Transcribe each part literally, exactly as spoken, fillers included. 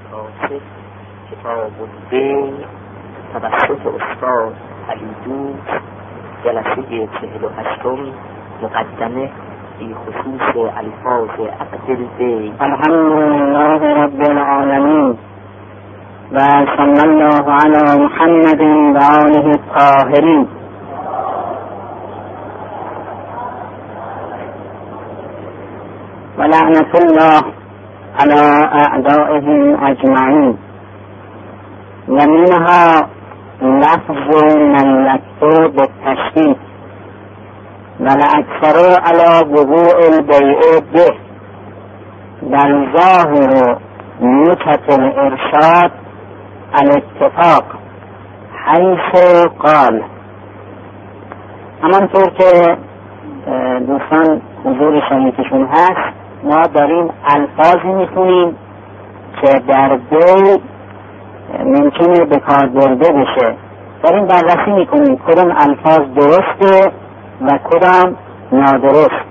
کاسب کتاب البیع توسط استاد علی دوست، جلسه چهل و هشتم، مقدمه فی خصوص الفاظ عقد البیع. الحمدلله رب العالمین و صلی الله علی محمد و آله الطاهرین. و لعنت الله على اعدائهم اجمعین. و منها لفظ ملکته بالتشدید و لأکثر على وقوع البیع به در ظاهر نکت الارشاد الاتفاق حیث قال. همانطور که دوستان حضور شنیدشون هست، ما داریم الفاظی میخونیم که در بیع ممکنه به کار برده بشه. داریم بررسی میکنیم کدام الفاظ درسته و کدام نادرست.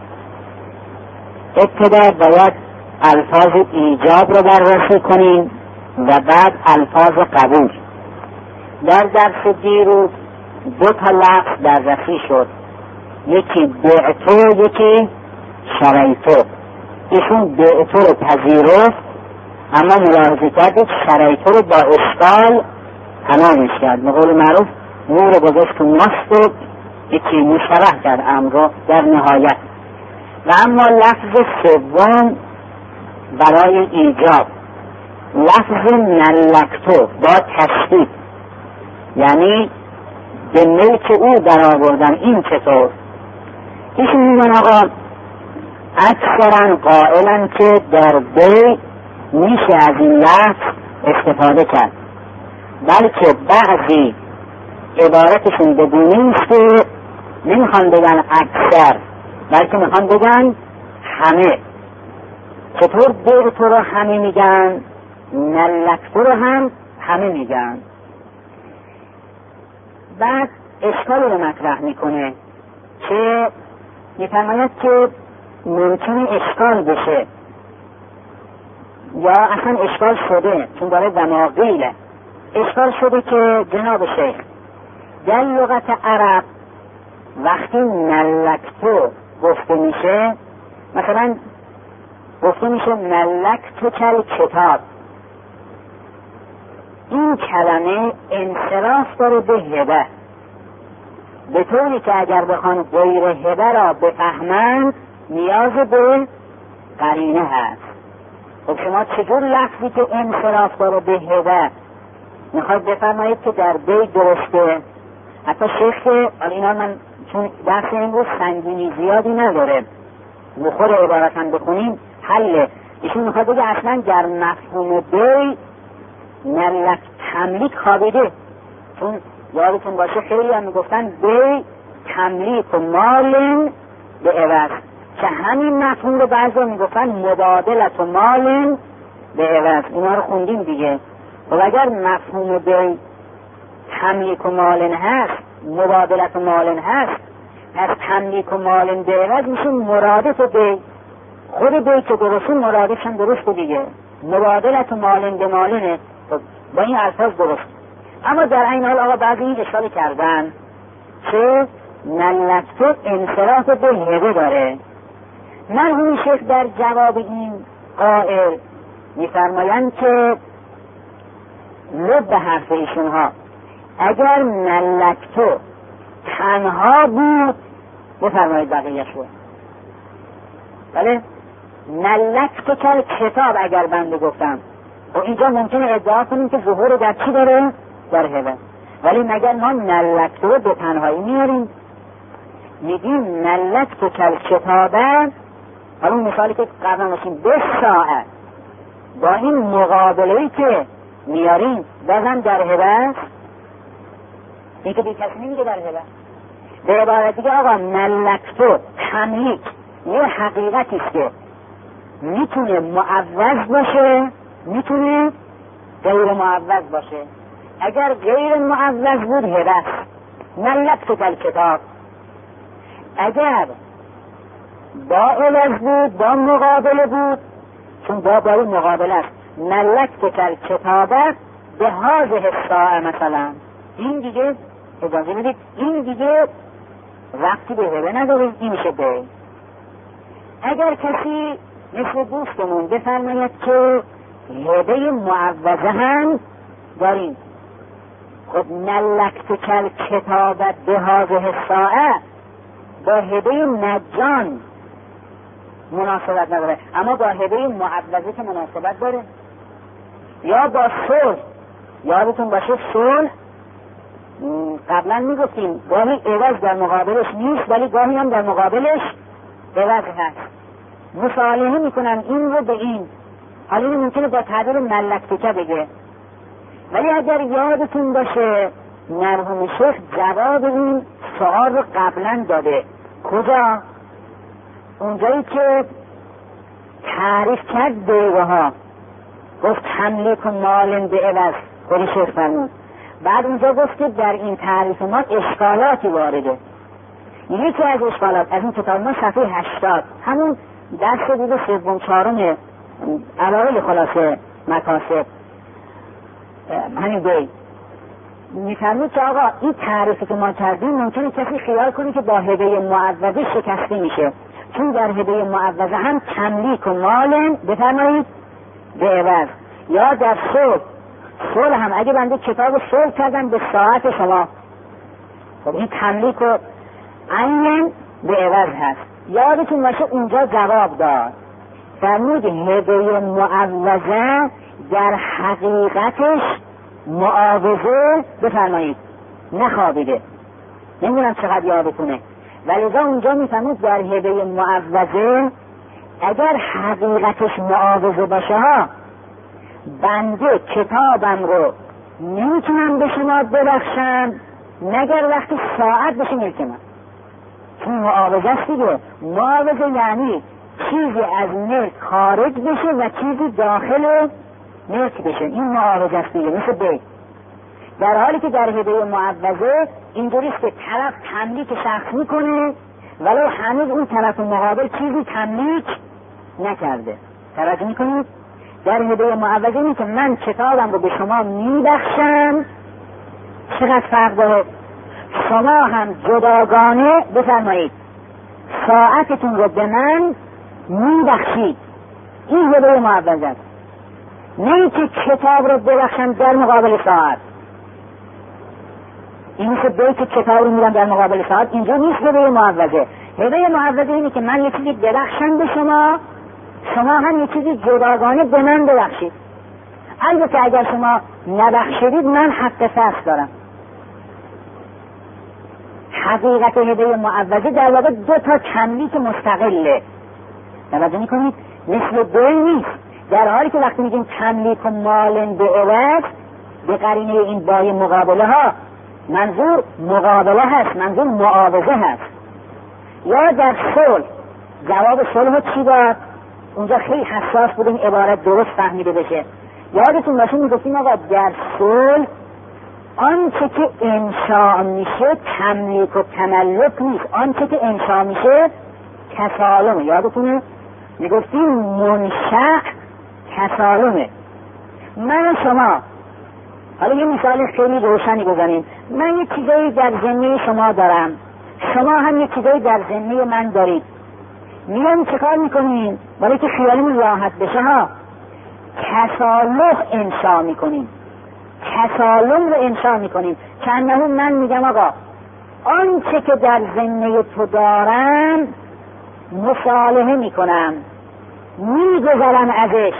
ابتدا باید الفاظ ایجاب رو بررسی کنیم و بعد الفاظ قبول. در درس دیروز دو تا لفظ بررسی شد، یکی بعتو، یکی شریتو. ایشون بعتو رو پذیرفت، اما ملاحظه کردید شریتو رو با اشکال تمامش کرد. به قول معروف نور رو گذاشت تو ماست، یکی مشتبه در امر در نهایت. و اما لفظ سوم برای ایجاب، لفظ ملکتو با تشدید، یعنی به ملک او در آوردن. این چطور؟ ایشون میگن آقا اکثرا قائلن که در بیع میشه از این لفظ استفاده کرد، بلکه بعضی عبارتشون بدونی است که نمیخوان بگن اکثر، بلکه میخوان بگن همه. چطور بیع تو رو همه میگن، ملک تو رو هم همه میگن. بعد اشکال رو مطرح میکنه که میفرماید که ممکنه اشکال بشه یا اصلا اشکال شده، چون داره دماغیله. اشکال شده که جناب شیخ در لغت عرب وقتی ملکتو گفته میشه، مثلا گفته میشه ملکتو کل کتاب، این کلمه انصراف داره به هبه، به طوری که اگر بخوان غیر هبه را بفهمند نیاز به قرینه هست. خب شما چجور لفظی که انصراف داره به هبه میخواید بفرمایید که در بیع درسته؟ حتی شیخ که اینا من چون درس این روز سنگینی زیادی نداره، بخور عبارت هم بخونیم حله. ایشون میخواد بگه اصلا در مفهوم بیع ملک تملیک خوابیده، چون یادتون باشه خیلی هم میگفتن بیع تملیک و مالن به عوض، که همین مفهوم رو بعضی میگفتن مبادلت و مالن به عوض. اینا رو خوندیم دیگه. و اگر مفهوم بیع تملیک و مالن هست، مبادلت و مالن هست، از تملیک و مالن به عوض میشه مرادف و بیع. خود بیع که درسته مرادفش هم درسته دیگه، مبادلت و مالن به مالنه، با این الفاظ درست. اما در این حال آقا بعضی این اشاره کردن که ملکتو انصراف به هبه داره. مرحوم شیخ در جواب این قائل میفرمایند که لب حرف ایشون ها، اگر ملکتو تنها بود بفرمایید بقیهش بود، بله ملکتو کل کتاب اگر بنده گفتم، و اینجا ممکنه ادعا کنیم که ظهور در چی داره؟ در هبه. ولی مگر ما ملکتو رو به تنهایی میاریم؟ میگیم ملکتو کل کتابه، حالا اون مثالی که قبلا باشیم به ساعت، با این مقابله‌ای که میاریم بازم در هبه است. این که بی کسی نمیگه در هبه. به عبارت دیگه آقا ملکتو تملیک یه حقیقتی است که میتونه معوض باشه، میتونه غیر معوض باشه. اگر غیر معوض بود هبه است، ملکتو کل کتاب. اگر با عوض بود، با مقابله بود، چون با برای مقابله است، ملکت کل کتابه به هذه الساعه مثلا، این دیگه اجازه بدید، این دیگه وقتی به هبه نداره، این میشه به. اگر کسی مثل دوستمون بفرماید که هبه معوضه هم داریم، خب ملکت کل کتابت به هذه الساعه با هبه مجان مناسبت نداره، اما با هبه معوضه که مناسبت داره. یا با صلح، یادتون باشه صلح قبلا میگفتیم گاهی عوض در مقابلش نیست ولی گاهی هم در مقابلش عوض هست. مصالحه میکنن این رو به این، حالا این ممکنه با تعبیر ملکتکه بگه، ولی اگر یادتون باشه مرحوم شیخ جواب این سؤال رو قبلا داده. کجا؟ اونجایی که تعریف کرد بیوه ها، گفت تملیک مال به عوض، خود شیخ فرمود. بعد اونجا گفت که در این تعریف ما اشکالاتی وارده. یکی از اشکالات از این کتاب ما صفحه هشتاد، همون درس دیگه سوم چهارم علاوه خلاصه مکاسب همین بی میفرمود که آقا این تعریفی که ما کردیم ممکنه کسی خیال کنه که با هبه معوضه شکسته میشه، چون در هبه معوضه هم تملیک و مال بفرمایید به عوض، یا در صلح صلح هم اگه بنده کتاب صلح کردم به ساعت شما، خب این تملیک و عین به عوض هست. یادتون باشه اونجا جواب داد، فرمود هبه معوضه در حقیقتش معاوضه بفرمایید نخوابیده، نمیدونم چقدر یادتونه، ولی اونجا میفرمود در هبه معوضه اگر حقیقتش معاوضه باشه ها، بنده کتابم رو نمیتونم به شما ببخشم مگر وقتی ساعت بشه ملک من، چون معاوضه است دیگه. معاوضه یعنی چیزی از ملک خارج بشه و چیزی داخل ملک بشه، این معاوضه است دیگه، مثل بیت. در حالی که در هبه معوضه اینجوریست که طرف تملیک شخص میکنه ولو هنوز اون طرف مقابل چیزی تملیک نکرده. توجه میکنید؟ در هبه معوضه اینه که من کتابم رو به شما میبخشم، چقدر فرق داره، شما هم جداگانه بفرمایید ساعتتون رو به من میبخشید، این هبه معوضه است. نه که کتاب رو ببخشم در مقابل ساعت، این مثل بیت کتاب رو میدم در مقابل ساعت، اینجا نیست هبه معوضه. هبه معوضه اینه که من یه چیزی ببخشم به شما، شما هم یه چیزی جداگانه به من ببخشید. البته اگر شما نبخشیدید من حق فصل دارم. حقیقت هبه معوضه در واقع دو تا تملیک مستقله، توجه میکنید؟ مثل دوی نیست. در حالی که وقتی میگیم تملیک و مال به عوض به قرینه این بای مقابله ها، منظور مقابله هست، منظور معاوضه هست. یا در صلح، جواب صلح چی داد؟ اونجا خیلی حساس بودیم عبارت درست فهمیده بشه. یادتون باشه میگفتیم آقا در صلح آنچه که انشاء میشه تملیک و تملک نیست، آنچه که انشاء میشه تسالمه. یادتونه میگفتیم منشأ تسالمه. من شما حالا یه مثال خیلی روشنی بزنیم، من یه چیزایی در ذمه شما دارم، شما هم یه چیزایی در ذمه من دارید، میام چه کار میکنیم؟ برای که خیالمون راحت بشه ها، تسالح انشاء میکنیم، تسالم رو انشاء میکنیم. چند من میگم آقا آنچه که در ذمه تو دارم مصالحه میکنم، میگذرم ازش،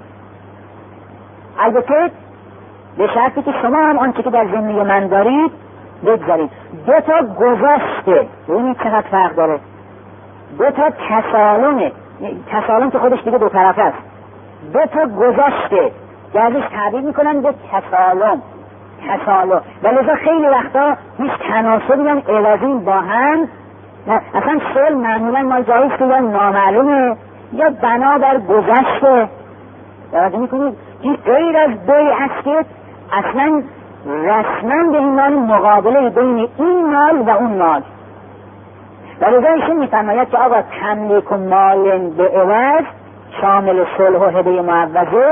البته به شرطی که شما هم آنچه که در ذمه من دارید بگذارید. دو تا گذشته، ببینید چقدر فرق داره. دو تا تسالمه، تسالم که خودش دیگه دو طرف است، دو تا گذشته گردش تعبیر میکنن به تسالم، تسالم. ولی خیلی وقتا هیچ تناسبی هم عوضین با هم نه. اصلا صلح معمولا ما جاییست که یا نامعلومه یا بنابر گذشته. توجه میکنید؟ این غیر از دوی است که اصلا رسما به این مال مقابله بین این مال و اون مال. ولی ایشون میفرماید که آقا تملیک و مال به عوض شامل صلح و هبه معوضه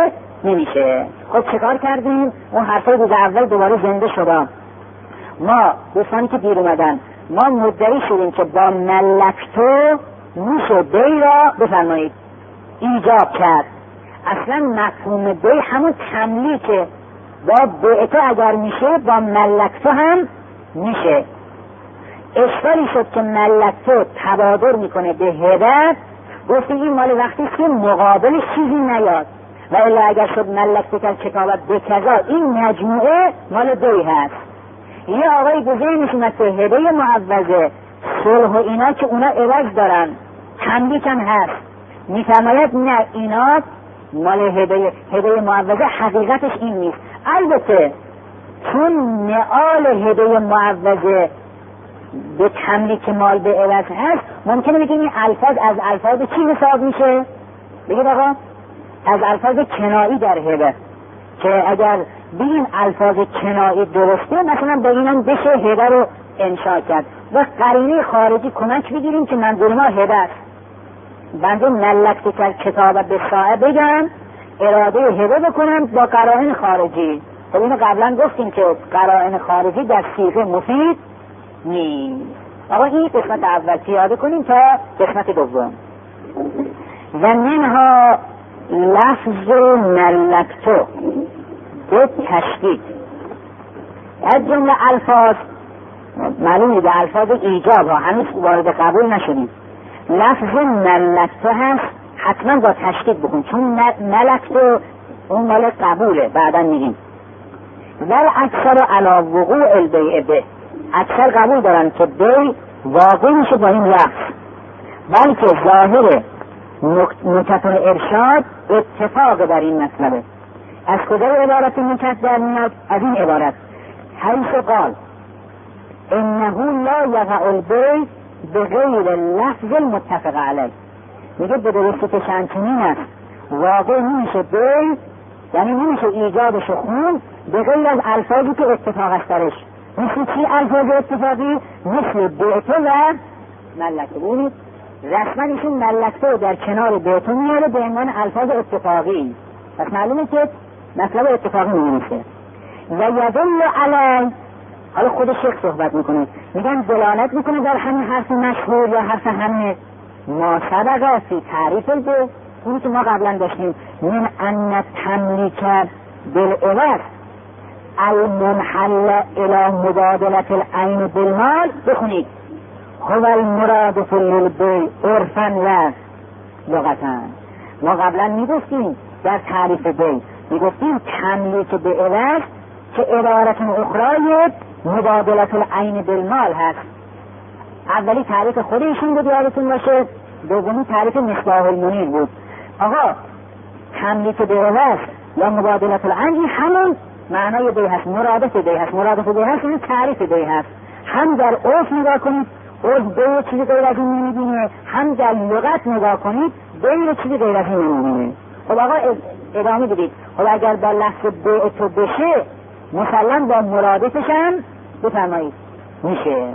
نمیشه. خب چه کار کردیم؟ اون حرفای روز اول دوباره زنده شدم. ما دوستانی که دیر اومدن ما مدعی شدیم که با ملکتو میشه بی را بفرمایید ایجاب کرد. اصلا مفهوم بی همون تملیکه، با بیعتو اگر میشه با ملکتو هم میشه. اشکالی شد که ملکتو تبادر میکنه به هبت، گفتیم این مال وقتی که مقابلش چیزی نیاد، و الا اگر شد ملکتو که کتابت به کذا، این مجموعه مال بی هست. یه آقای گذهنش اومد که هبه معوضه صلح و اینا که اونا عوض دارن تملیک هم هست، میفرماید نه اینا مال هبه هبه معوضه حقیقتش این نیست. البته چون نعال هبه معوضه به تملیک مال به عوض هست، ممکنه بگیم این الفاظ از الفاظ چی حساب میشه؟ بگید آقا از الفاظ کنایی در هبه، که اگر بگیم الفاظ کنایی درسته مثلا با اینم بشه هبه رو انشاء کرد و قرینه خارجی کمک بگیریم که منظور ما هبه است. بنده ملکت کرد کتاب به صاحب بگم اراده هبه بکنم با قرائن خارجی. خب اینو قبلا گفتیم که قرائن خارجی در صیغه مفید نیست. آقا این قسمت اول پیاده کنیم تا قسمت دوم. و منها لفظ ملکتو به تشدید از جمله الفاظ، معلومه به الفاظ ایجاب ها هنوز وارد قبول نشدیم، لفظ ملکتو هست حتما با تشدید بکن، چون ملکتو اون مال قبوله بعدا میگیم. ول اکثر علی وقوع البیع به، اکثر قبول دارن که بی واقع میشه با این لفظ، بلکه ظاهر نکت ارشاد اتفاق در این مسئله. از کجا عبارت نکت در میاد؟ از این عبارت حیث قال انه لا یقع البیع بغیر لفظ المتفق علیه. میگه به درستی که چنین است واقع نمیشه بیع، یعنی نمیشه ایجابش خون به غیر از الفاظی که اتفاق است درش. مثل چی الفاظ اتفاقی؟ مثل بیعتو و ملکتو. ببینید رسما ایشون ملکتو در کنار بیعتو میاره به عنوان الفاظ اتفاقی، پس معلومه که مطلب اتفاقی نمیشه. و یدل علی، حالا خود شیخ صحبت میکنه، میگن دلالت میکنه در همین حرف مشهور یا حرف همه ما سبقه فی تعریف البیع، اونی که ما قبلا داشتیم، من ان تملیک بالعوض المنحل الى مبادلت العین بالمال. بخونید هو المراد فی البیع عرفا و لغتا. ما قبلا میگفتیم در تعریف بیع میگفتیم تملیک به عوض که عبارت اخرای مبادلت العین بالمال هست. اولی تعریف خودشون بود یادتون باشه، دومی تعریف مصباح المنیر بود. آقا تملیک به عوض یا مبادلت العین این همون معنای بیع هست، مرادف بیع هست. مرادف بیع هست این تعریف بیع هست. هم در عرف نگاه کنید عرف بیع چیزی غیر از این نمیدونه، هم در لغت نگاه کنید بیع چیزی غیر از این نمیدونه. خب آقا ادامه بدید. خب اگر با لفظ بیع تو بشه مسلم با مرادفش هم بفرمایید میشه.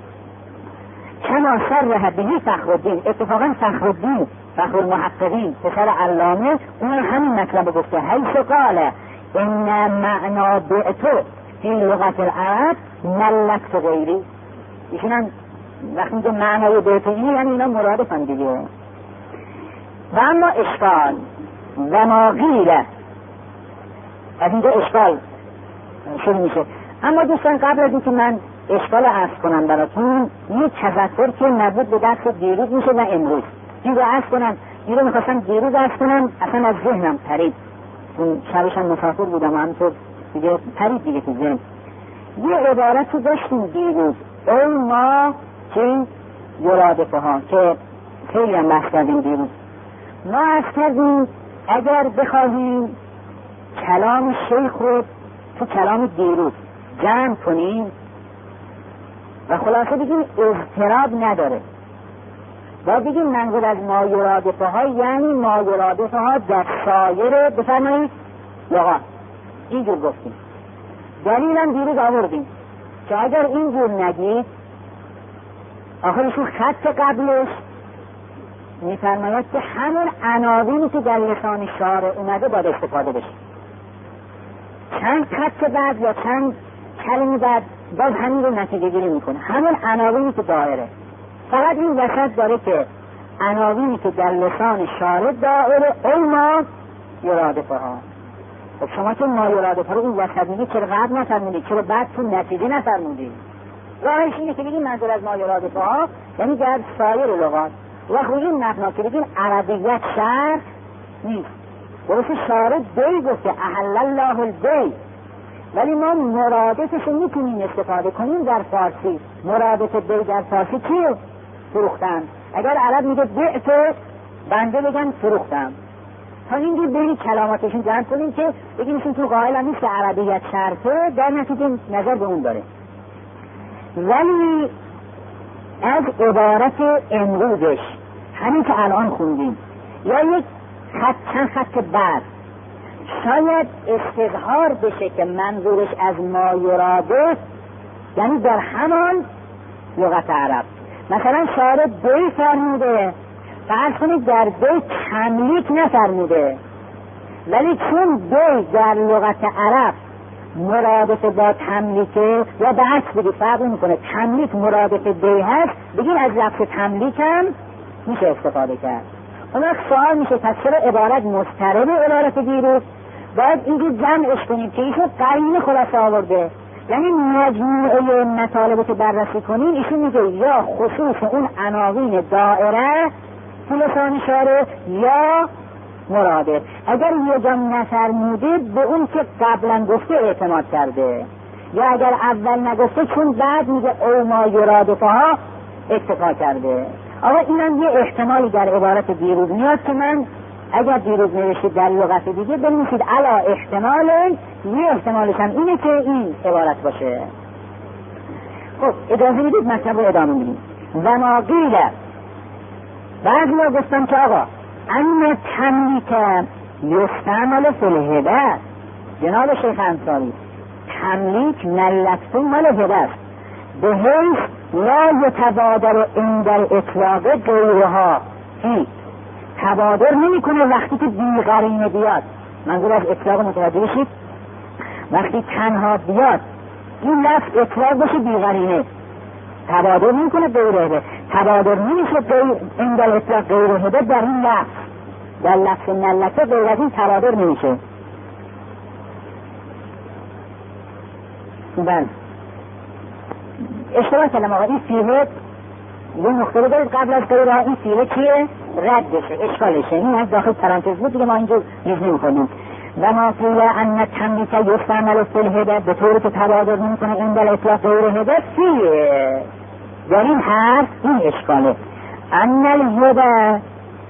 کما صرح به فخرالدین، اتفاقا فخرالدین فخر المحققین پسر علامه اون همین مطلب گفته، حیث قال ان معنا بعتو فی لغت العرب ملکت غیری. ایشون هم وقتی میگه معنای بعتو اینه یعنی اینا مرادفن دیگه. و اما اشکال و ما غیره، از اینجا اشکال شروع میشه. اما دوستان قبل از اینکه من اشکال عرض کنم براتون، یه تذکر که مربوط به درس دیروز میشه و امروز این رو عرض کنم. این رو میخواستم دیروز عرض کنم، اصلا از ذهنم پرید، اون شبشم مسافر بودم و همطور دیگه پرید دیگه تو ذهن. یه عبارت رو داشتیم دیروز، ای ما که این یرادفه ها که خیلی هم بحث کردیم دیروز. ما عرض کردیم اگر بخواهیم کلام شیخ رو تو کلام دیروز جمع کنیم و خلاصه بگیم اضطراب نداره، و بگیم منظور از ما یرادفه ها یعنی ما یرادفه ها در سایر بفرمایید لغات. اینجور گفتیم، دلیلم دیروز آوردیم که اگر اینجور نگید آخرشون خط قبلش میفرماید که همون عناوینی که در لسان شارع اومده باید استفاده بشه. چند خط بعد یا چند کلمه بعد باز همین رو نتیجه گیری میکنه، همون عناوینی که دائره. فقط این وسط داره که عناوینی که در لسان شارع دائره ای ما یرادفها. خب شما که ما یرادفها رو این وسط میگی، چرا قبل نفرمودی؟ چرا بعد تو نتیجه نفرمودی؟ راهش اینه که بگیم منظور از ما یرادفها یعنی در سایر لغات و خود این مبنا که بگیم عربیت شرط نیست. درست شارع دی گفته احل الله البیع، ولی ما مرادفش رو میتونیم استفاده کنیم در فارسی. مرادف بی در فارسی چیه؟ فروختن. اگر عرب میگه بعت، بنده بگن فروختم. تا اینجور بین کلاماتشون جمع کنیم که بگیم ایشون تو قائل هم نیست عربیت شرطه، در نتیجه نظر به اون داره. ولی از عبارت امروزش همین که الان خوندیم یا یک خط چند خط بعد شاید استظهار بشه که منظورش از ما یراده یعنی در همان لغت عرب. مثلا شارع دی فرموده، فرض کنید در دی تملیک نفرموده، ولی چون دی در لغت عرب مرادف با تملیکه یا به عکس بگید فرق میکنه، تملیک مرادف دی هست، بگید از لفظ تملیک هم میشه استفاده کرد. اون وقت سوال میشه پس چرا عبارت مضطرب عبارت دیروز باید اینجور جمعش کنیم که ایشون قرینه خلاصه آورده، یعنی مجموعه مطالب که بررسی کنیم ایشون میگه یا خصوص اون عناوین دائره تو لسان شارع یا مراده. اگر یه جا نفرموده به اون که قبلا گفته اعتماد کرده، یا اگر اول نگفته چون بعد میگه او ما یرادفها اکتفا کرده. آقا اینم یه احتمالی در عبارت دیروز میاد که من اگر دیروز نوشید در لغت دیگه بنویسید علا احتمال، یه احتمالش هم اینه که این عبارت باشه. خب اجازه بدید مطلب رو ادامه میدیم. و ما قیل، بعضی ها گفتم که آقا ان تملیک یستعمل فی الهبه. جناب شیخ انصاری تملیک ملکتون مال هبه است، به حیث لا یتبادر عند الاطلاق غیرها. این تبادر نمی کنه وقتی که بی قرینه بیاد. منظور از اطلاق متوجه بشید، وقتی تنها بیاد این لفظ اطلاق بشه بی قرینه تبادر نمی کنه غیره. تبادر نمیشه عند الاطلاق غیره در این لفظ، در لفظ ملکه غیر از این تبادر نمیشه. بله اشتباه کلم آقا، این فیله یه نقطه رو دارید قبل از غیره، این فیله چیه؟ رد بشه، اشکالشه. این از داخل پرانتز بود دیگه، ما اینجور نیز نمی کنیم. و ما قیل ان تملیک یستعمل فی الهبه، به طوری که تبادر نمی کنه عند الاطلاق غیر هبه فیه. در این حرف این اشکاله. ان الهبه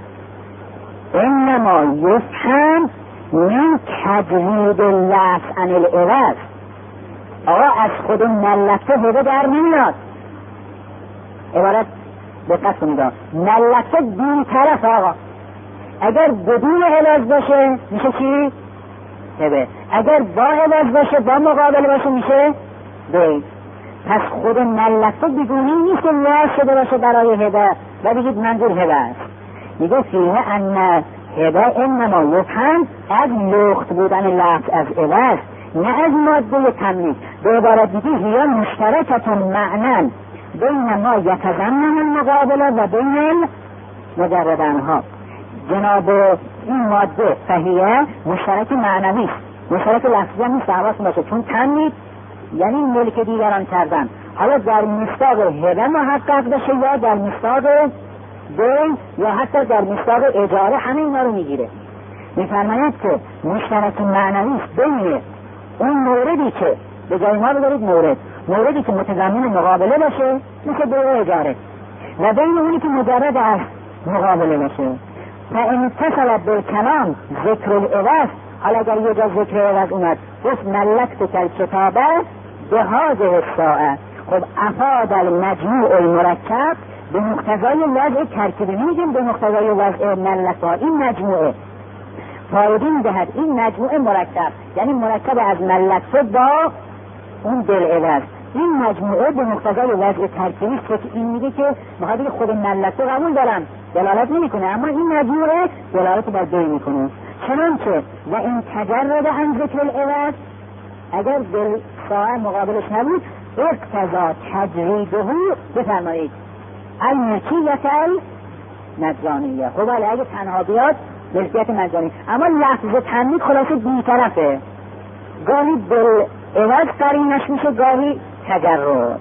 انما یفهم من تجرید اللفظ عن العوض. آقا از خود ملکه هبه در نمیاد. عبارت دقت کنید، ملکه بی طرف آقا. اگر بدون عوض باشه میشه چی؟ هبه. اگر با عوض باشه با مقابل باشه میشه بی. پس خود ملکه بیگونی نیست که نیاز شده باشه برای هبه و بگید منظور هبه است. میگه فیه ان هبه انما یفهم از لخت بودن لفظ از عوض، نه از ماده تملیک. به عبارت دیگه هیا مشترکتون معنن بین ما یتضمن المقابله و بین مجرد آنها. جناب این ماده فهیه مشترک معنوی است، مشترک لفظی هم نیست. حواس باشه چون تملیک یعنی ملک دیگران کردن، حالا در مصداق هبه محقق بشه یا در مصداق بین یا حتی در مصداق اجاره، همه اینا رو میگیره. میفرماید که مشترک معنوی است بین اون موردی که به جای ما بذارید مورد موردی که متضمن مقابله باشه مثل بیع اجاره، و بین اونی که مجرد از مقابله باشه. فان اتصل بالکلام ذکر العوض، حالا اگر یه جا ذکر عوض اومد گفت ملکت کالکتابه به هذه الساعه، خب افاد المجموع المرکب به مقتضای وضع ترکیبی. نمیگیم به مقتضای وضع ملکا، این مجموعه فایده میدهد. این مجموعه مرکب یعنی مرکب از ملکه با اون بالعوض. این مجموعه به مقتضای وضع ترکیبی است که این میگه که بخاطر خود ملکه قبول دارم دلالت نمیکنه، اما این مجموعه دلالت بر دل میکنه. چنانچه و این تجرد عن ذکر العوض، اگر دل ساعه مقابلش نبود اقتضا تجریده بفرمایید الملکیت المجانیه. خب ولی اگه تنها بیاد ملکیت مجانی، اما لفظ تملیک خلاصه بی طرفه، گاهی دل عوض قرینش میشه، گاهی تجرد.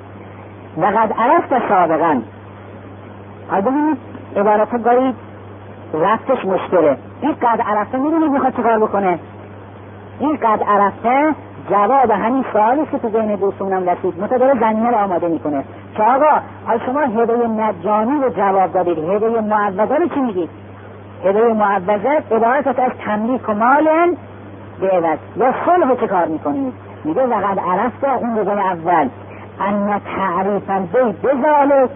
و قد عرفت سابقا، حالا ببینید عبارت ها گاهی رفتش مشکله. این قد عرفته میدونید میخواد چه کار بکنه؟ این قد عرفته جواب همین سوالی که تو ذهن دوستونم رسید متداره زمینه رو آماده میکنه که آقا حالا شما هدیه مجانی رو جواب دادید، هدیه معوضه رو چی میگید؟ هدیه معوضه عبارت از تملیک و مال به عوض یا صلح چه کار میکنید؟ میگه لقد عرفته اون روزای اول ان تعریف البیت بذالک،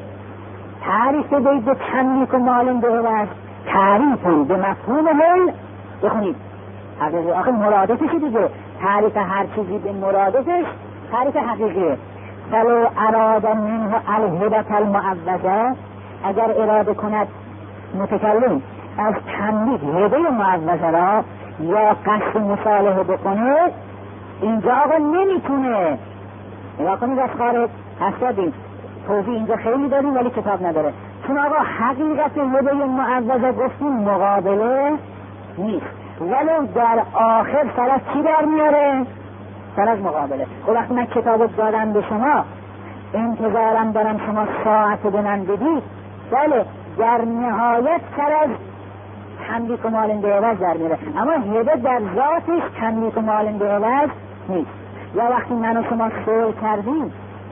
تعریف بیت به تملیک و مال به عوض، تعریف به مفهوم هل بخونید حقیقی. آخه مرادفش دیگه، تعریف هر چیزی به مرادفش تعریف حقیقیه. فلو اراد منه الهبت المعوضه، اگر اراده کند متکلم از تملیک هدیه معوضه را یا قصد مصالحه بکنه، اینجا آقا نمیتونه. نگاه کنید از خارج هستیم توضیح اینجا خیلی داریم ولی کتاب نداره، چون آقا حقیقت هدیه معوضه گفتیم مقابله نیست، ولو در آخر سر از چی در میاره؟ سر از مقابله. خب وقتی من کتاب دادم به شما انتظارم دارم شما ساعت به من بدید، بله در نهایت سر از تملیک و مال به عوض در میاره، اما هده در ذاتش تملیک و مال به عوض نیست. یا وقتی من و شما صلح کردیم،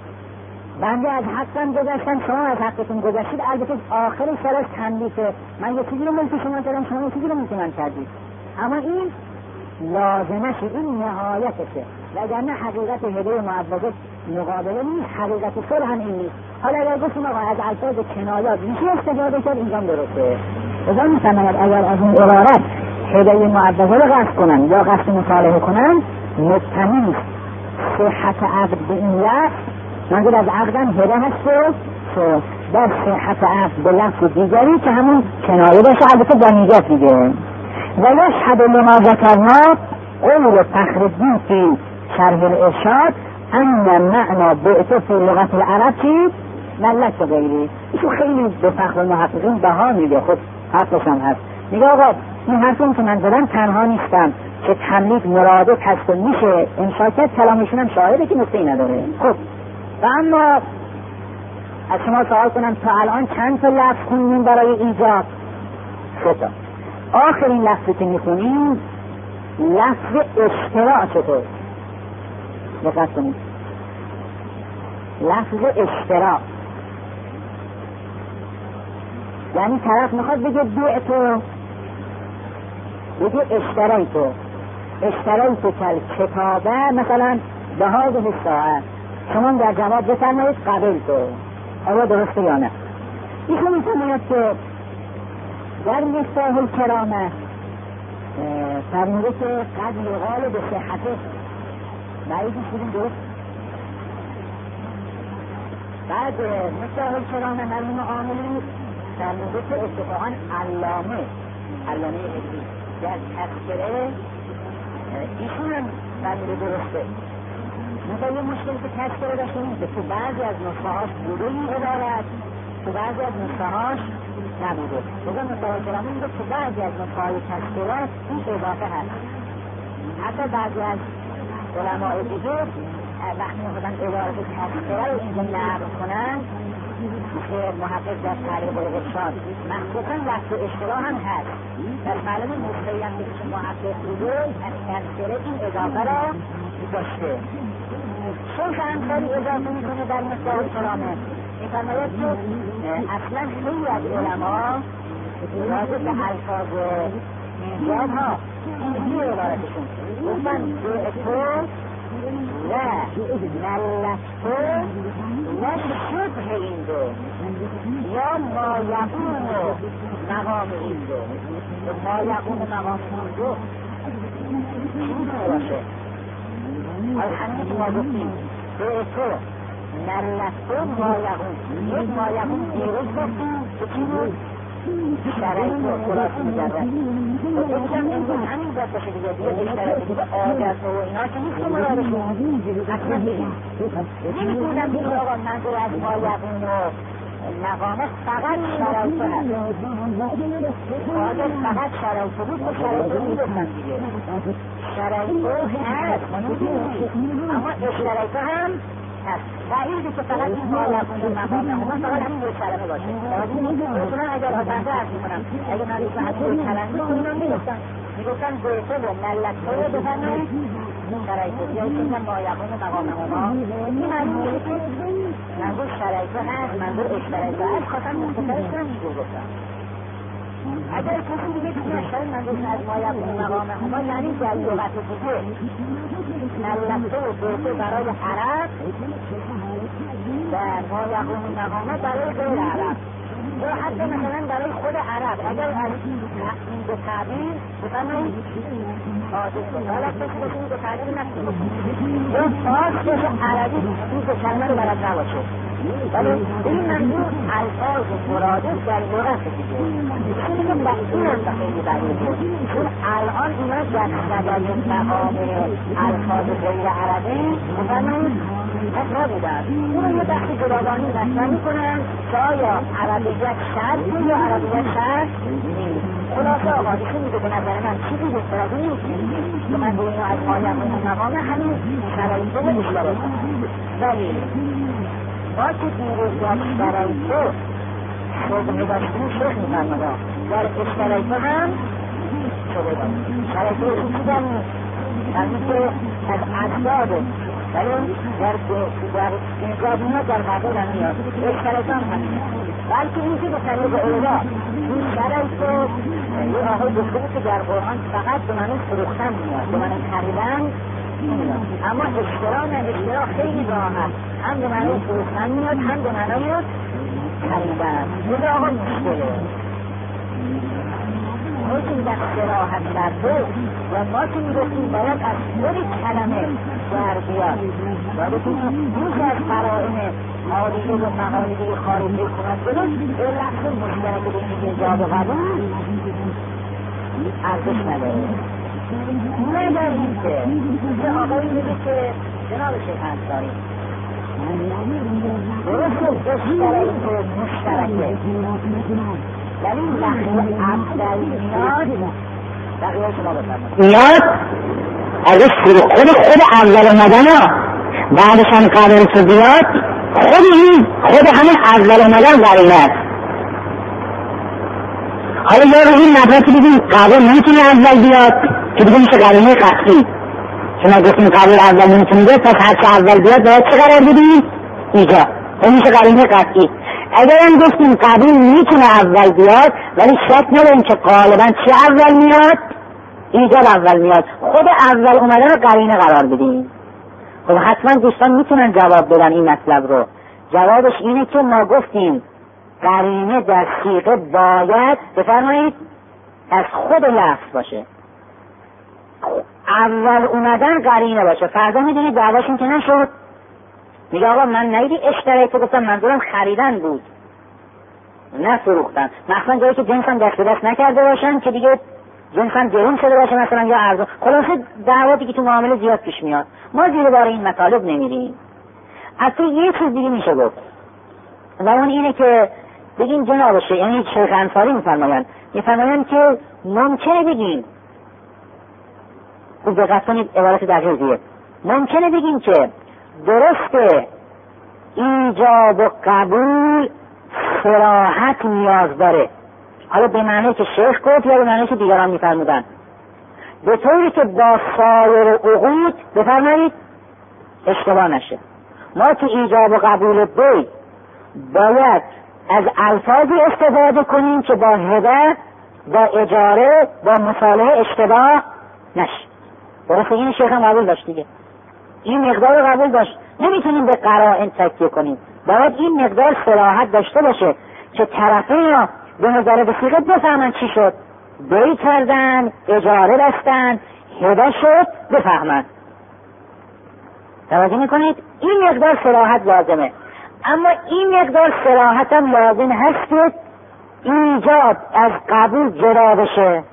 بنده از حقم گذاشتم شما از حقتون گذاشتید، البته آخر سر از تملیکه، من یه چیزی رو ملک شما کردم شما یه چیزی رو ملک من کردید، اما این لازمشه، این نهایتشه. وگرنه حقیقت هدیه معوضه مقابله نیست، حقیقت صلح هم این نیست. حالا اگر گفتیم آقا از الفاظ کنایات میشه استفاده کرد، اینجا درسته. ازا میفهمند اگر از این عبارت هدیه معوضه رو قصد کنن یا قصد مصالحه کنن، مطمئن صحت عقد به این لفظ، منظور از عقدم هده هست و در صحت عقد به لفظ دیگری که همون کنایه باشه، البته با نیت دیگه. و یشهد لما ذکرنا قول فخرالدین فی شرح الارشاد ان معنی بعث فی لغت العرب چی؟ ملک و غیری. ایشو خیلی به فخر المحققین بها میده، خود حقش هم هست. میگه آقا این حرفون که من زدم تنها نیستم که تملیک مرادف هست و میشه انشاء کرد، کلامشون هم شاهده که نکته‌ای نداره. خب و اما از شما سوال کنم تا الان چند تا لفظ خوندین برای ایجاب؟ سه تا. آخرین لفظی که میخونیم لفظ اشتراع چطور؟ دقت کنید، لفظ اشتراع یعنی طرف میخواد بگه بیعتو، بگه اشترایتو، اشترایتو کل کتابه مثلا به هذه الساعه، شما در جواب بفرمایید قبل تو. آیا درسته یا نه؟ ایشون میفرماید که در مفتاح الکرامه فرموده که قد یقال به صحته، بعید میشونیم درست. بعد مفتاح الکرامه مرحوم عاملی فرموده که اتفاقا علامه علامه ابری در تذکره ایشون هم فرموده درسته. مثلا یه مشکل که تذکره داشتیم که تو بعضی از نسخه‌هاش بوده این عبارت، تو بعضی از نسخه‌هاش نبوده. بگم مفتاح الکرامه میگه تو بعضی از نسخه‌های تذکره این اضافه هست. حتی بعضی از علماء دیگه وقتی میخوادن عبارت تذکره رو اینجا نقل کنن که محقق در تعلیق الارشاد مخصوصا لفظ اشتراح هم هست، در معلوم نسخه‌ای هم که محقق بوده از تذکره این اضافه را داشته. شیخ انصاری اضافه میکنه در مفتاح الکرامه، میفرماید که اصلا خیلی از علما راجع به الفاظ ایجاب ها اینجوری عبارتشون گفتن بعتو و ملکتو و شبه این دو یا ما یقون مقام این دو. ما یقون مقام این دو چی میتونه باشه؟ از همین که ما گفتیم بعتو ملکتو ما یقون، یک ما یقون دیروز گفتیم که چی بود؟ شرایط رو خلاص می‌گردن. بگم امروز همین باید باشه دیگه دیگه اشتراک دیگه عادت و اینا که نیست که مرادشون اصلا نمی‌تونم دیگه آقا منظور از مایقون و مقامه فقط شرایط هست عادت فقط شرایط بود و شرایط رو می‌دستن دیگه شرایط هست اما اشتراک هم هست دلیلی که فقط این مایقون و مقامه هم فقط همین یک کلمه باشه مثلا اگر آتنده عرض می‌کنم اگر من روز حتی یک کلمه کنم می‌گفتن می‌گفتن گوته و ملکه رو بفرمایید شرایط یا اینکه مایقون و مقامه ها این معنیه که منظور شرایط هست منظور اشتراک هست خواستم مختصرش کنم اینجور گفتم اگر کسی دیگه دیگه اشتراک منظور از مایقون و مقامه ها یعنی در لغت دیگه ملکه و گوته برای عرب در مایقون و مقامه برای غیر عرب یا حتی مثلا برای خود عرب اگر از این به تعبیر بفرمایید حاضر بود حالا کسی بشه این به تعبیر نکنید یا خاص بشه عربی این به کلمه رو برد نباشه ولی این منظور الفاظ مرادف در لغت دیگه چیزی که این هم خیلی برای بود چون الان اینا در صدای مقام الفاظ غیر عربی بفرمایید پس نبودن اون یه بخشی جداگانه مطرح میکنن که آیا عربیت شرطی یا عربیت شرط نیست خلاصه آقا ایشون میگه به نظر من چیزی بسترازی نیست که من به اینو از مایقون و مقامه همین شرایطه رو اشتراک کنم ولی ما که دیروز در شرایطه شبه داشتیم شیخ میفرمادا در اشتراکه هم شبه داشتیم شرایطه رو چیزی در نیست همین که از اجداد ولی در اینجا در قبول هم میاد اشتراک هم همین بلکه این که به طریق اولا این شرایط رو یه آقای گفته بود که در قرآن فقط به معنی فروختن میاد به معنی خریدن نمیاد اما اشترا نه اشترا خیلی راحت هم به معنی فروختن میاد هم به معنی خریدن این آقا مشکله ما که در صراحت کرده و ما که میگفتیم باید از خود کلمه در بیاد باید این از قرائن حالیه و مقالیه خارجی کند جلو به لحظه مشترک به این جواب قبول ارزش نداره مگر اینکه که آقایی میگه که جناب شیخ انصاری درست اشتراک مشترکه ولی لحظه افضل میاد بقیه شما بفرمایید میاد ازش خود خود اول اومدن ها بعدش هم قبل تو بیاد خود این خود همین اول اومدن قرینه است حالا یا رو این مبنی بگیم قبل نمیتونه اول بیاد که دیگه میشه قرینه قطعی چون گفتیم قبل اول نمیتونه بیاد پس هرچه اول بیاد باید چه قرار بدیم؟ اینجا اون میشه قرینه قطعی اگر هم گفتیم قبل میتونه اول بیاد ولی شک نداریم که غالبا چه اول میاد؟ ایجاب اول میاد خود اول اومدن رو قرینه قرار بدیم خب حتما دوستان میتونن جواب بدن این مطلب رو جوابش اینه که ما گفتیم قرینه در صیغه باید بفرمایید از خود لفظ باشه اول اومدن قرینه باشه فردا میدونید دعواشون که نشد میگه آقا من نیدی اشتراک گفتم منظورم خریدن بود نه فروختن مثلا جایی که جنس هم دست به دست نکرده باشن که دیگه جنس هم گرون شده باشه مثلا یا ارزون خلاصه دعواتی که تو معامله زیاد پیش میاد ما زیر بار این مطالب نمیریم اصلا یه چیز دیگه میشه گفت و اون اینه که بگیم جناب شیخ یعنی شیخ انصاری میفرمایند میفرمایند که ممکنه بگیم خوب دقت کنید عبارت دقیقیه ممکنه بگیم که درسته ایجاب و قبول صراحت نیاز داره حالا به معنی که شیخ گفت یا به معنی که دیگران میفرمودن به طوری که با سایر عقود بفرمایید اشتباه نشه ما که ایجاب و قبول بی باید از الفاظی استفاده کنیم که با هبه با اجاره با مصالحه اشتباه نشه درسته این شیخ هم قبول داشت دیگه این مقدار قبول داشت نمیتونیم به قرائن تکیه کنیم باید این مقدار صراحت داشته باشه که طرفین به نظر بسیقه بفهمن چی شد بی کردن اجاره بستن هبه شد بفهمن توجه میکنید این مقدار صراحت لازمه اما این مقدار صراحت هم لازم هست که ایجاد از قبول جدا بشه.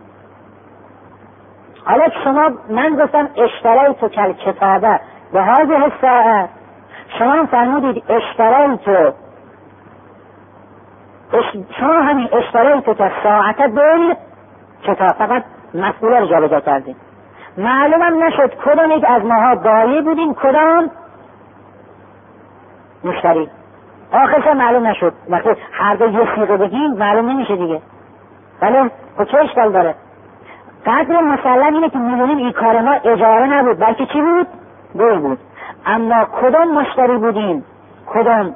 حالا شما، من گفتم اشترای تو کل کتابه به هذه الساعه، شما فرمودید اشترای تو اش... شما همین اشترای تو که ساعته بل کتاب، فقط مسئوله رو جا بجا کردیم. معلومم نشد کدام یک از ماها بایی بودیم کدام مشتری. آخرش معلوم نشد. وقتی هر دو یه سیغه بگیم معلوم نمیشه دیگه. بله خب چه اشکال داره؟ قدر مسلم اینه که میدونیم این کار ما اجاره نبود بلکه چی بود؟ بی بود. اما کدام مشتری بودیم کدام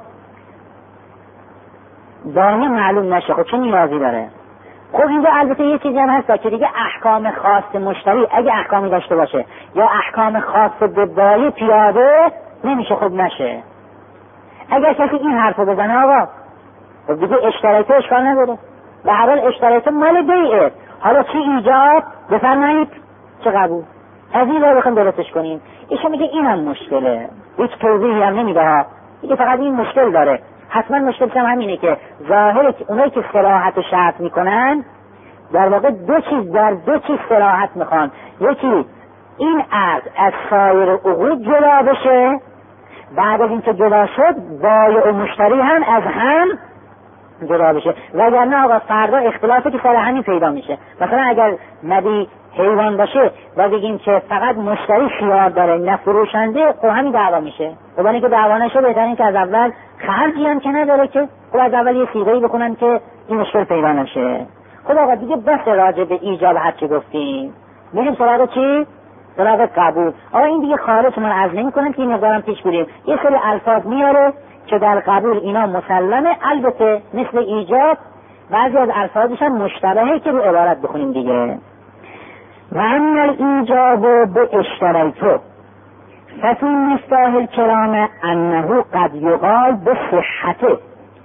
دانه معلوم نشه. خب چه نیازی داره؟ خب اینجا البته یه چیزی هم هست که دیگه احکام خاص مشتری اگه احکامی داشته باشه یا احکام خاص به بایی پیاده نمیشه خب نشه. اگر کسی این حرفو بزنه آقا خب دیگه اشترایت اشکال نداره، به هر حال اشترایت مال بیعه، حالا چی ایجاب بفرمایید چه قبول، از این رو بخوام درستش کنیم. ایشون میگه این هم مشکله، هیچ توضیحی هم نمیده ها، دیگه فقط این مشکل داره. حتما مشکلش هم همینه که ظاهر اونایی که صراحت و شرط میکنن در واقع دو چیز در دو چیز صراحت میخوان. یکی این عقد از سایر عقود جدا بشه، بعد از اینکه جدا شد بایع و مشتری هم از هم جدا بشه، وگرنه آقا فردا اختلافی که سر همین پیدا میشه. مثلا اگر مبی حیوان باشه و بگیم که فقط مشتری خیار داره نه فروشنده، خب همین دعوا میشه. خب اینکه دعوا نشه بهترین که از اول خرجی هم که نداره که خب از اول یه صیغه‌ای بکنن که این مشکل پیدا نشه. خب آقا دیگه بس راجع به ایجاب هر چی گفتیم، میریم سراغ چی؟ سراغ قبول. آقا این دیگه خارج من عرض نمی‌کنم که این مقدارم پیش بریم. یه سری الفاظ میاره که در قبول اینا مسلمه، البته مثل ایجاب بعضی از الفاظش هم مشتبهه که رو عبارت بخونیم دیگه. و اما الایجاب به اشتریتو ففی مفتاح الکرام انه قد یقال به صحته.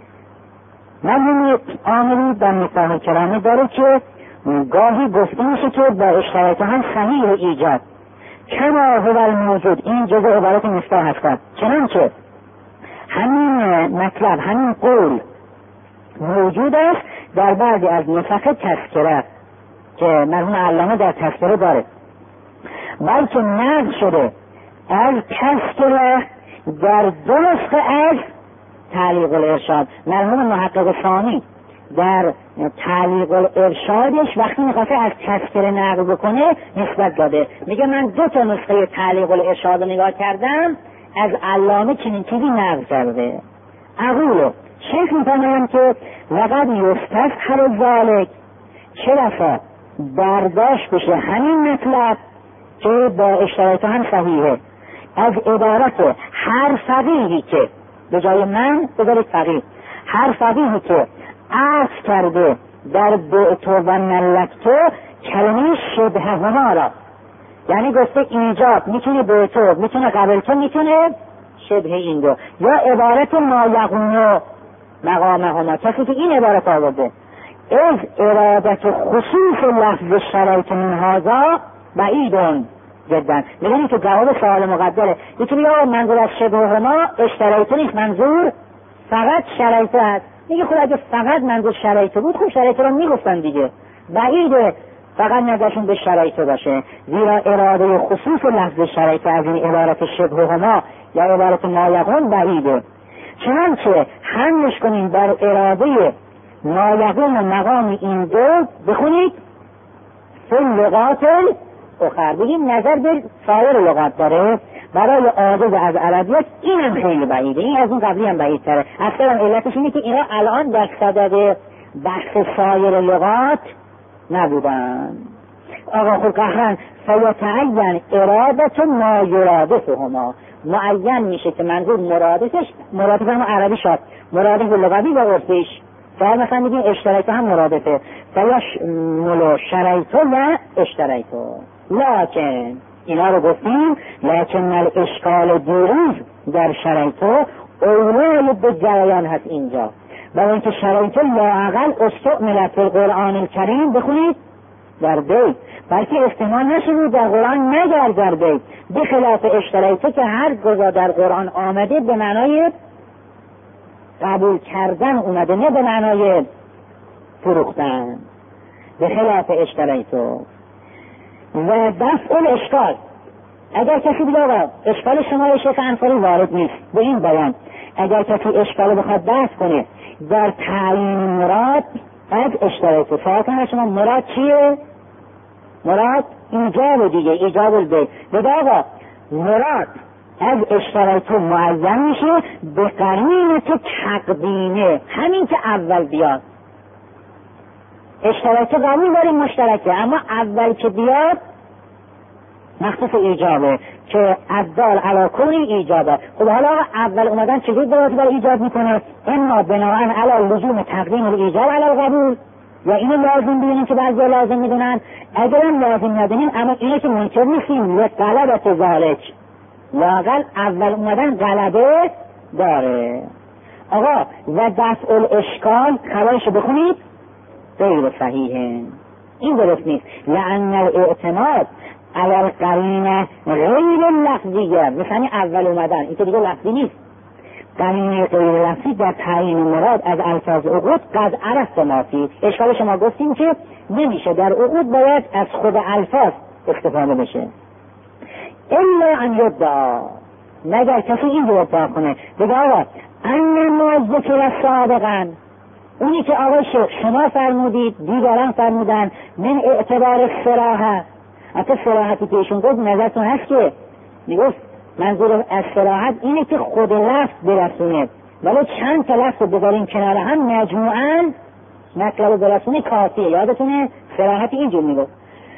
من عاملی در مفتاح الکرام داره که گاهی گفته میشه که با اشتریتو هم صحیح ایجاب کما هو الموجود، این جزء عبارت مفتاح هستد. چنانچه همین مطلب همین قول موجود است در بعضی از نسخ تذکره که مرحوم علامه در تذکره داره، بلکه نقل شده از تذکره در دو نسخه از تعلیق الارشاد. مرحوم محقق ثانی در تعلیق الارشادش وقتی میخواسته از تذکره نقل بکنه نسبت داده، میگه من دو تا نسخه تعلیق الارشاد رو نگاه کردم از علامه چنین چیزی نقل کرده. اقولو شیخ میفرمایم که لقد یستظهر ذلک، چه دفعه برداشت بشه همین مطلب که با اشتراط هم صحیحه از عبارت هر فقیهی که به جای من بذارید فقیه، هر فقیهی که عرض کرده در بعتو و ملکتو کلمه شبه هما را، یعنی گفته ایجاب میتونه بعتو میتونه قبلتو میتونه شبه این دو، یا عبارت ما یقونو مقام هما، کسی که این عبارت آورده از ارادت خصوص لفظ شرایط من هذا بعیدون جدا. میگن که جواب سوال مقدره. یکی میگه منظور از شبه هما اشترایط نیست، منظور فقط شرایط هست. میگه خود اگه فقط منظور شرایط بود خب شرایط رو میگفتن دیگه، بعیده فقط نظرشون به شرایط باشه، زیرا اراده خصوص لفظ شرایط از این عبارت شبه هما یا عبارت مایقون بعیده. چنانچه حملش کنیم بر اراده مایقون و مقام این دو، بخونید فی لغات اخر، بگیم نظر به سایر لغات داره برای عاجز از عربیت این هم خیلی بعیده، این از اون قبلی هم بعید تره. اصلا علتش اینه که اینا الان در صدد بحث سایر لغات نبودن. آقا خود قهرن فیتعین ارادت ما یرادف هما، معین میشه که منظور مرادفش مرادف هم عربی شد، مرادف لغوی و عرفیش. فعلا مثلا میگیم اشترایتو هم مرادفه، فیش ملو شرایتو و اشترایتو، لیکن اینا رو گفتیم لیکن الاشکال دیروز در شرایتو اولای به جریان هست اینجا، برای اینکه شرایطو لااقل استعملت فی القرآن الکریم، بخونید در بیت، بلکه استعمال نشده در قرآن مگر در بیت، بخلاف اشترایتو که هر گذا در قرآن آمده به معنای قبول کردن اومده، نه به معنای فروختن به خلاف اشتریتو. و دفع الاشکال، اگر کسی بگه آقا اشکال شما شیخ انصاری وارد نیست به این بیان، اگر کسی اشکال بخواد دفع کنه در تعیین مراد از اشتریتو، سوال کنه شما مراد چیه؟ مراد ایجاب دیگه، ایجاب البیع. بگه آقا مراد از اشتریتو معین میشه به قرینه که تقدیمه، همین که اول بیاد. اشتراک قبول داریم مشترکه، اما اول که بیاد مخصوص ایجابه که ادال علی کل ایجابه. خب حالا اول اومدن چجور درست بر ایجاب میکنه؟ اما بناهن علی لزوم تقدیم الایجاب علی القبول، یا اینو لازم ببینیم که بعضی لازم میدونن، اگرم لازم ندونیم اما اینه که منکر نیستیم لطلبت ذالک، لااقل اول اومدن غلبه داره. آقا و دفع الاشکال خبرشو بخونید غیر صحیحه، این درست نیست. لأن الاعتماد علی القرینه غیر لفظیه، مثلا اول اومدن این که دیگه لفظی نیست. قرینه غیر لفظی در تعیین مراد از الفاظ عقود قد عرفت ما فی. اشکال شما گفتیم که نمیشه در عقود، باید از خود الفاظ استفاده بشه. الا ان یدعا، مگر کسی این رو ادعا کنه بگه آقا ان ما ذکر سابقا، اونی که آقای شیخ شما فرمودید دیگران فرمودن من اعتبار صراحت. حتی صراحتی که ایشون گفت نظرتون هست که میگفت منظور از صراحت اینه که خود لفظ برسونه، ولی چند تا لفظ بذاریم کنار هم مجموعاً مطلب برسونه کافیه. یادتونه صراحت اینجور میگفت.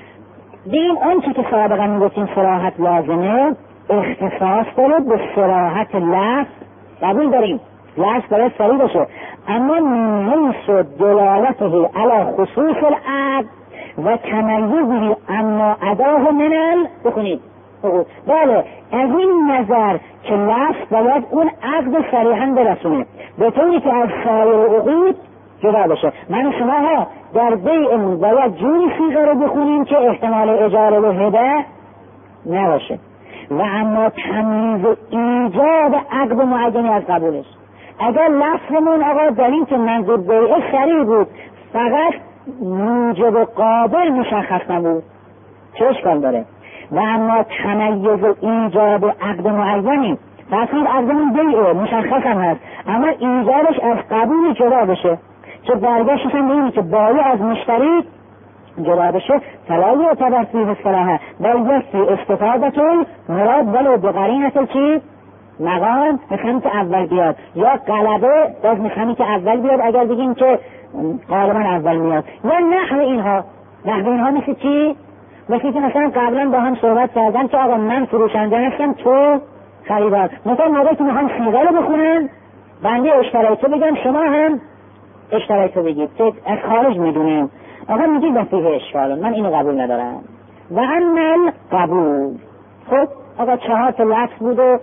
بیم اون چی که سابقا میگفتیم صراحت لازمه اختصاص داره به صراحت لفظ، قبول داریم لفظ باید صریح باشه، اما منیس و دلالته علی خصوص العقد و تمیزی اما اداه منل بکنید. بله از این نظر که لفظ باید اون عقد صریحا برسونه به طوری که از سایر عقود جدا بشه. من شما ها در بیعمون باید جوری صیغه رو بخونیم که احتمال اجاره و هبه نباشه، و اما تمیز و ایجاد عقد معینی از قبولش. اگر لفظمون آقا در این که منظور بیعه صریح بود فقط موجب و قابل مشخص نبود چه اشکال داره؟ و اما تمیز و ایجاد عقد معینی، فقط عقدمون بیعه مشخص هم هست اما ایجادش از قبول جدا بشه، که برگشتش هم اینی که بایع از مشتری جدا بشه فلا یعتبر فیه صراحه بل یکفی استفادة مراد ولو بقرینة چی؟ مقام، مثل که اول بیاد، یا غلبه باز مثل که اول بیاد اگر بگیم که غالبا اول میاد، یا نحو اینها. نحو اینها مثل چی؟ مثل که مثلا قبلا با هم صحبت کردن که آقا من فروشنده هستم تو خریدار، مثلا موقعی که میخوام صیغه رو بخونن بنده اشتریتو بگم شما هم اشتریتو بگید که از خارج میدونیم، آقا میگید و فیه اشکال، من اینو قبول ندارم. و عمل قبول. خب آقا چهار تا لفظ بود و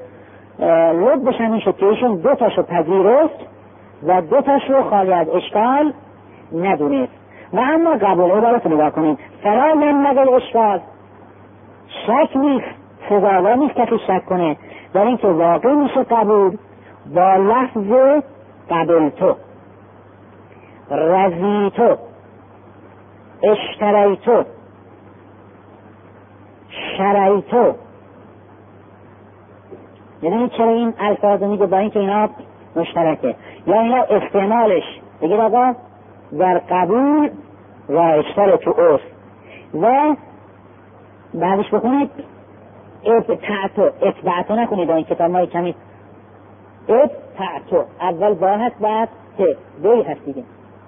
لب بشن این شد که ایشون دو تاشو پذیرست و دو تاش رو خالی از اشکال ندونست. و اما قبول عبارت رو نگاه کنید فرا نمگل اشکال، شک نیست، سزاوار نیست کسی شک کنه در این که واقع میشه قبول با لفظ قبلتو، رضیتو، اشتریتو، شریتو. یعنی چرا این الفاظ میگه؟ با این که اینا مشترکه، یا اینا استعمالش بگید آقا در قبول و اشترک اوست. و بعدش بکنید ابتعتو، اتبعتو نکنید، این کتاب مایی کمی ابتعتو اول با هست بعد ته دوی هست دیگه.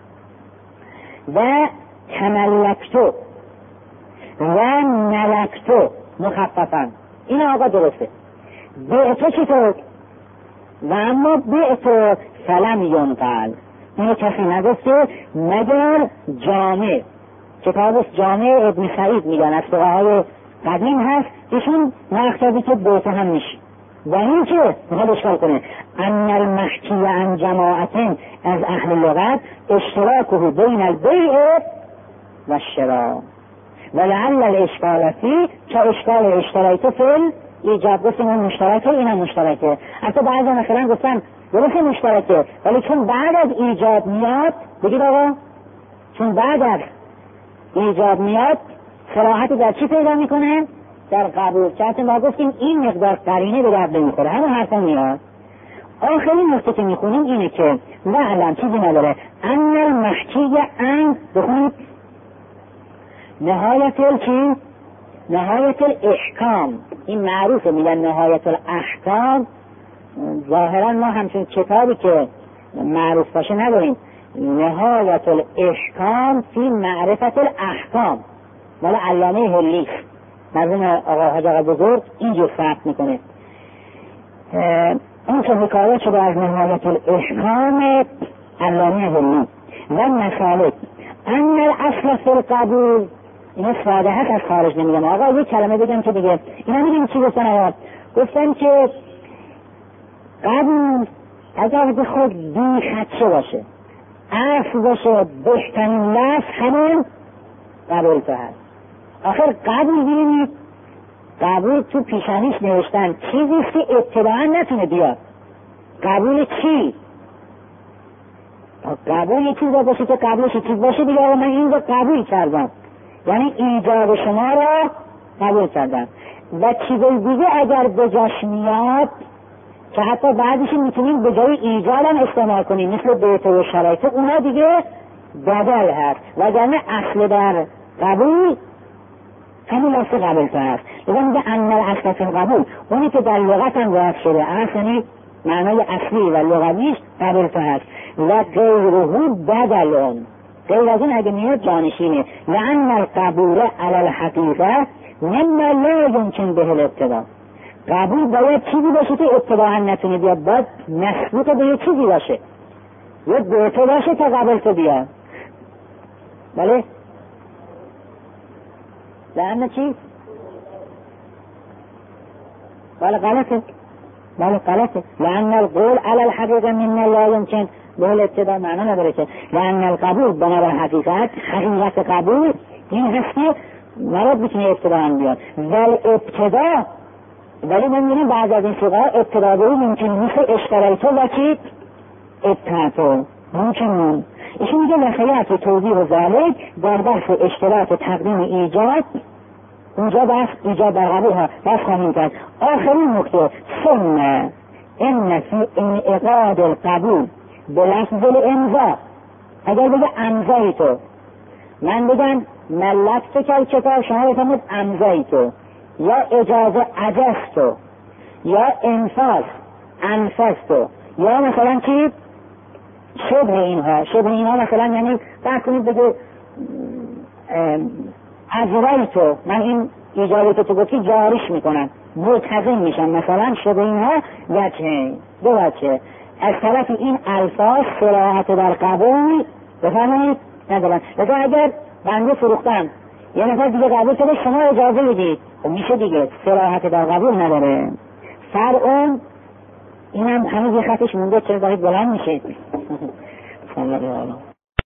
و تملکتو و ملکتو مخففا، این آقا درسته. بعتو چطور؟ و اما بعتو فلم ینقل، اینو کسی نگفته مگر جامع، کتابش جامع ابن سعید میگن از فقهای قدیم هست، ایشون نقطبی که بعتو هم میشه. و این که میخواد اشکال کنه ان المحکی عن جماعتین از اهل لغت اشتراکه بین البیع و الشراء و لعل الاشکال فی که اشکال اشتریتو فل ایجاب. گفتیم اون مشترکه این هم مشترکه، حتی بعضی مثلا گفتن درست مشترکه ولی چون بعد از ایجاب میاد بگید آقا چون بعد از ایجاب میاد صراحت در چی پیدا میکنه؟ در قبول. چون ما گفتیم این مقدار قرینه به درد نمیخوره، همون حرفا میاد. آخرین نکته که میخونیم اینه که وعلم چیزی نداره ان المحکی ان بخونید نهایت الچی؟ نهایت الاحکام. این معروفه، میگن نهایت الاحکام. ظاهرا ما همچون کتابی که معروف باشه نداریم. نهایت الاحکام فی معرفت الاحکام مال علامه هلی، مرحوم آقا حاج آقا بزرگ اینجور فرق میکنه. اون که حکایت شده از نهایت الاحکام علامه هلی و مسالک ان الاصل فی القبول. اینا ساده هست، از خارج نمیگم. آقا یک کلمه بگم که دیگه اینا میگم چی گفتن آقا؟ گفتن که قبول اگر به خود بی خدشه باشه، اصل باشه، بهترین لفظ همون قبول تو هست. آخر قبول بینید، قبول تو پیشانیش نوشتن چیزیست که ابتداعا نتونه بیاد. قبول چی؟ قبول یه چیز باشه که قبولش چیز باشه دیگه. آقا من این رو قبول کردم، یعنی ایجاب شما را قبول کردم و چیزای دیگه اگر به جاش میاد که حتی بعدش میتونیم به جای ایجاد هم استعمال کنیم، مثل بیت و شرایط، اونا دیگه بدل هست. وگرنه اصل در قبول همین اصل قبول تو هست. لذا میگه ان الاصل فی القبول، اونی که در لغت هم واقع شده اصلی معنای اصلی و لغویش قبول تو هست. و غیره بدلون، غیر از این اگه میاد جانشینه. لان القبول علی الحقیقه مما لا یمکن به الابتدا. قبول باید چیزی باشه که ابتداعا نتونه بیاد، باید مسبوق به یه چیزی باشه، یه بیتو باشه تا قبول تو بیاد. بله؟ لانه چی؟ بله غلطه، بله غلطه. لان القول علی الحقیقه مما لا یمکن به الابتدا معنا نداره که لان القبول بنابر حقیقت، حقیقت قبول این هست که مراد میتونه ابتداعا بیاد. ولی ابتدا، ولی من میریم بعد از این فقه ابتدا به اون ممکن مثل اشترایتو و چی؟ ابتعتو ممکن. ایشون میگه نخیات و توضیح و ذالک در بحث اشتراط و تقدیم ایجاد، اونجا بحث ایجاد در قبول ها بحث خواهیم کرد. آخرین نکته ثم ان فی انعقاد القبول به لفظ الامضا. اگر بگه امضای تو، من بگم ملت تو که کتاب، شما بفهمید امضای تو، یا اجازه عجزتو، یا انفاس انفستو، یا مثلا چی؟ شبه اینها. شبه اینها مثلا یعنی فرض کنید بگه اجرایتو، من این اجازه تو گفتی جاریش میکنم، ملتزم میشم. مثلا شبه اینها وجه دو وجه از طرف این الفاظ صراحت در قبول بفرمایید ندارن. لذا اگر بنده فروختم یه نفر دیگه قبول کرده، شما اجازه بدید، خب میشه دیگه، صراحت در قبول نداره. فرعون این هم هنوز یه خطش مونده، چرا دارید بلند میشه؟